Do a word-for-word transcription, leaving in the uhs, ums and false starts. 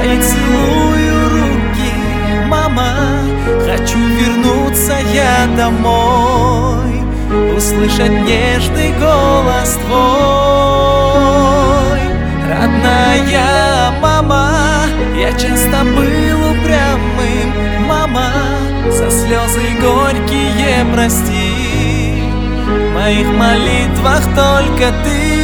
твои целую руки, мама. Хочу вернуться я домой, услышать нежный голос твой. Родная мама, я часто был упрямым, мама. За слезы горькие прости, в моих молитвах только ты.